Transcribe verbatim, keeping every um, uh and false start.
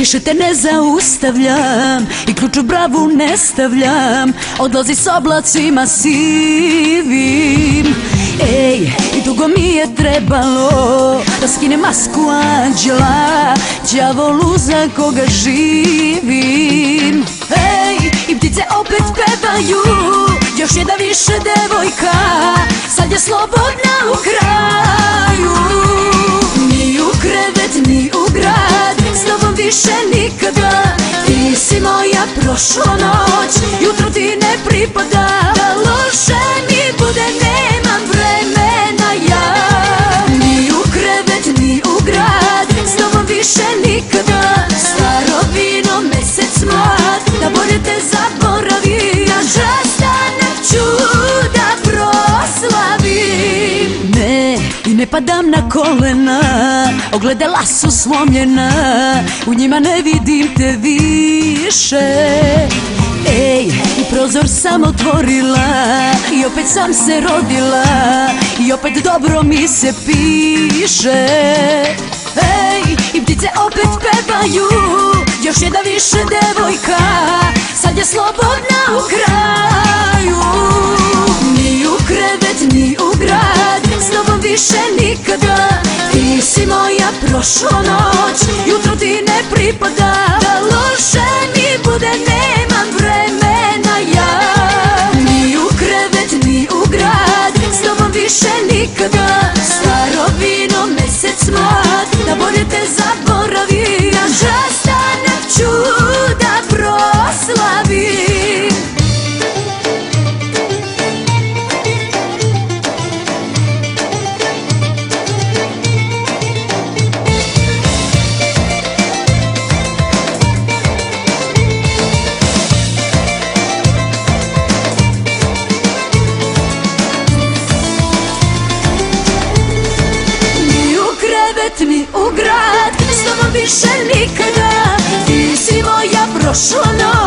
Više te ne zaustavljam i ključ u bravu ne stavljam. Odlazi s oblacima sivim. Ej, i dugo mi je trebalo da skine masku anđela, đavolu za koga živim. Ej, i ptice opet pevaju, još jedna više devojka, sad je slobodna u kraju. Ni u krevet, ni u grad, s tobom više nikada. Ti si moja prošla noć, jutro ti ne pripada. Da loše mi bude, nemam vremena ja. Ni u krevet, ni u grad, s tobom više nikada. Staro vino, mesec mlad, da bolje te zaboravim. Ja žestanak ću da proslavim. Ne, i ne padam na kolena, ogledala su slomljena, u njima ne vidim te više. Ej, i prozor sam otvorila i opet sam se rodila i opet dobro mi se piše. Ej, i ptice opet pevaju, još jedna više devojka, sad je slobodna u kraju. Ni u krevet, ni u grad, s tobom više nikada. Ti si moja prošla noć, jutro ti ne pripada. Da loše mi bude, nemam vremena ja. Ni u krevet, ni u grad, s tobom više nikada. Staro vino, mesec mlad, da bolje te zaboravim. Ja žestanak ću da proslavim. Ni u grad, s tobom više nikada. Ti si moja prošla noć,